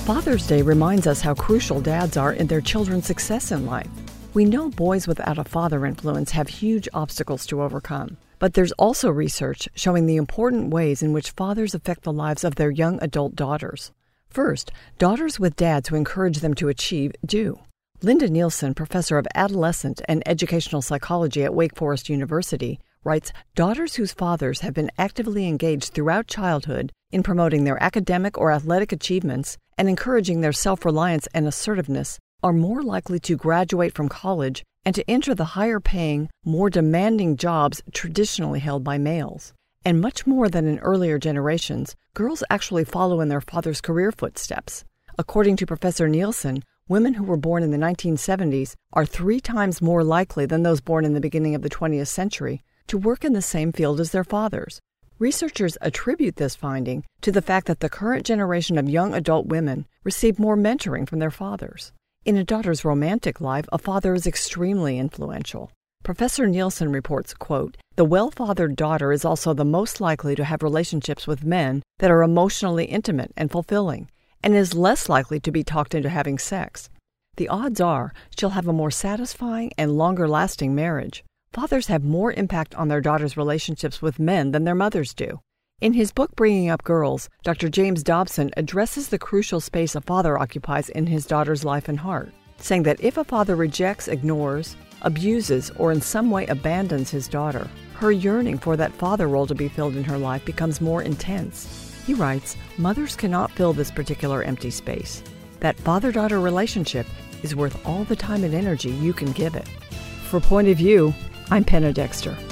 Father's Day reminds us how crucial dads are in their children's success in life. We know boys without a father influence have huge obstacles to overcome, but there's also research showing the important ways in which fathers affect the lives of their young adult daughters. First, daughters with dads who encourage them to achieve do. Linda Nielsen, professor of adolescent and educational psychology at Wake Forest University, writes, daughters whose fathers have been actively engaged throughout childhood in promoting their academic or athletic achievements and encouraging their self-reliance and assertiveness are more likely to graduate from college and to enter the higher-paying, more demanding jobs traditionally held by males. And much more than in earlier generations, girls actually follow in their father's career footsteps. According to Professor Nielsen, women who were born in the 1970s are 3 times more likely than those born in the beginning of the 20th century to work in the same field as their fathers. Researchers attribute this finding to the fact that the current generation of young adult women receive more mentoring from their fathers. In a daughter's romantic life, a father is extremely influential. Professor Nielsen reports, quote, the well-fathered daughter is also the most likely to have relationships with men that are emotionally intimate and fulfilling, and is less likely to be talked into having sex. The odds are she'll have a more satisfying and longer-lasting marriage. Fathers have more impact on their daughters' relationships with men than their mothers do. In his book, Bringing Up Girls, Dr. James Dobson addresses the crucial space a father occupies in his daughter's life and heart, saying that if a father rejects, ignores, abuses, or in some way abandons his daughter, her yearning for that father role to be filled in her life becomes more intense. He writes, mothers cannot fill this particular empty space. That father-daughter relationship is worth all the time and energy you can give it. For Point of View, I'm Penna Dexter.